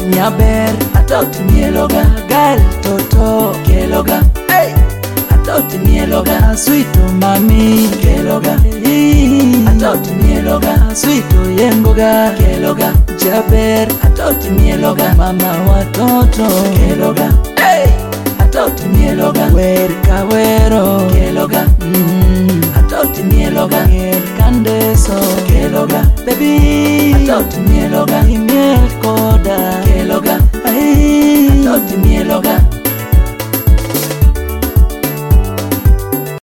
nyaber atot mieloga gal toto keloga hey atot mieloga sweet mami keloga atot mieloga sweet yengoga keloga jaber atot mieloga mama watoto keloga hey atot mieloga wer kawero keloga atot mieloga wer kandeso keloga baby atot mieloga imiel koda keloga ay atot mieloga